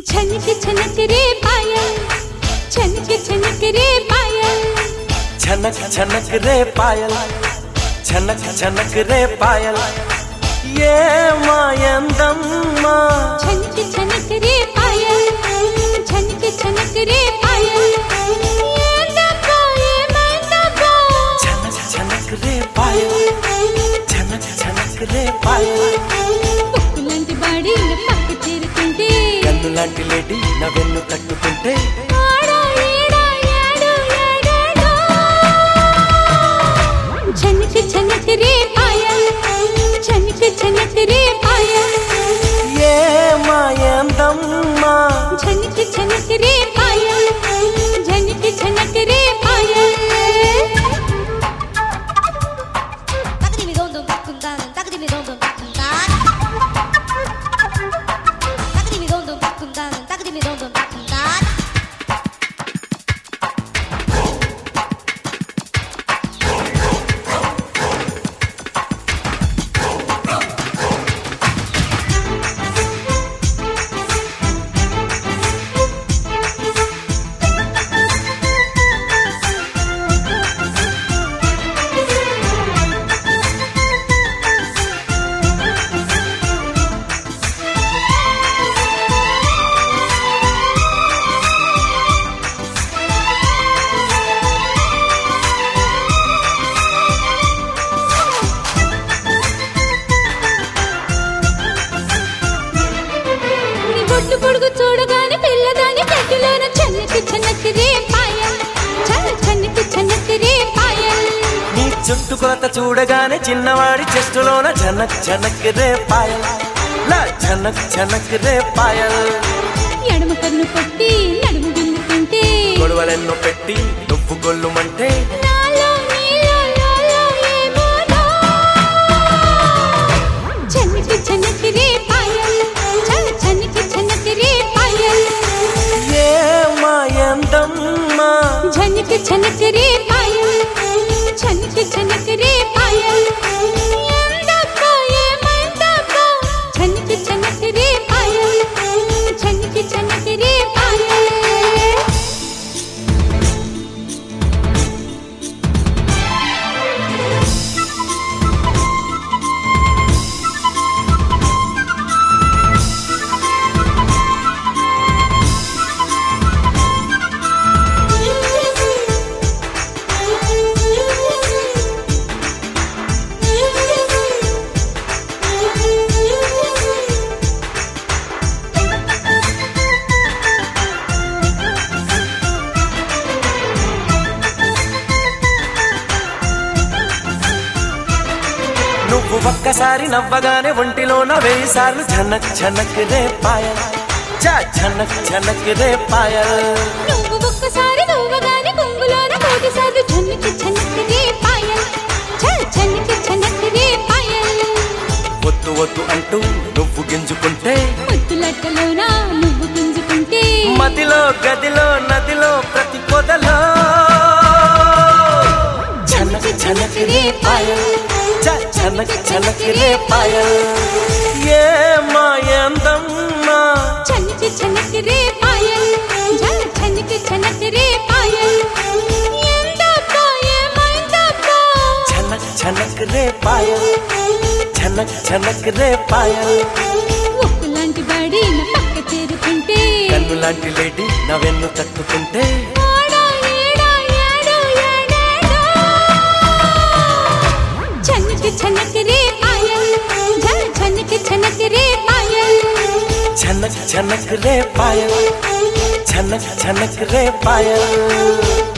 छनक छनक रे पायल, छनक छनक रे पायल, छनक छनक रे पायल, छनक छनक रे पायल, ये मायंदम्मा। छनक छनक रे पायल, छनक छनक रे पायल, ये दब्बा ये मैं दब्बा। छनक छनक रे पायल, छनक छनक रे पायल, పుక్కులాంటి బాడీ నా పక్క చేరుకుంటే, కన్ను లాంటి లేడీ నా వెన్ను తట్టుకుంటే, ఆడా ఈడా యాడు యాడాడో। छनक छनक रे पायल, छनक छनक रे पायल, ये मायंदम्मा। छनक छनक रे पायल, छनक छनक रे पायल। 따그리미 돈돈 바꾼다는 따그리미 돈돈 바꾼다 따그리미 돈돈 바꾼다는 따그리미 돈돈 바꾼다 నీ బొట్టు పొడుగు చూడగానే పిల్లదాని పెట్టులోన छनक छनक रे पायल, छनक छनक रे पायल। నీ చుట్టుకొలత చూడగానే చిన్నవాడి చెస్టులోన ఝనక్ ఝనక్ రే పాయల్, లా ఝనక్ ఝనక్ రే పాయల్, ఎడమ కన్ను కొట్టి నడుము గిల్లుకుంటే, గొడవలెన్నో పెట్టి నువ్వు గొల్లుమంటే, నాలో నీలో లాలో ఏమోనో। छनक छनक रे पायल, छनक छनक रे पायल, ఏ మాయందమ్మా। छनक छनक रे पायल, छनक छनक रे पायल, ఎందబ్బా ఏమైందబ్బా। छनक छनक रे पायल, छनक छनक रे पायल। నువ్వు ఒక్కసారి నవ్వగానే ఒంటిలోన 1000 సార్లు ఝనక్ ఝనక్ రే పాయల్, చా ఝనక్ ఝనక్ రే పాయల్, నువ్వు ఒక్కసారి నవ్వగానే కొంగులోన 1,000 సార్లు छनक छनक रे पायल, छनक छनक रे पायल। వద్దు వద్దు అంటూ నువ్వు గింజుకుంటే, ముద్దులట్టలోన నువ్వు గుంజుకుంటే, మదిలో గదిలో నదిలో ప్రతి పొదలో ఝనక్ ఝనక్ రే పాయల్, చా ఝనక్ ఝనక్ రే పాయల్, ఏ మాయందమ్మా। छनक छनक रे पायल, छनक छनक रे पायल, ఎందబ్బా ఏమైందబ్బా। ఝనక్ ఝనక్ రే పాయల్, ఝనక్ ఝనక్ రే పాయల్, ఒక్కలాంటి బాడీ నా పక్క చేరుకుంటే, కన్ను లాంటి లేడీ నా వెన్ను తట్టుకుంటే, ఆడా ఈడా యాడు యాడాడో। छनक छनक रे पायल, छनक छनक रे पायल, ఝనక్ ఝనక్ రే పాయల్, ఝనక్ ఝనక్ రే పాయల్।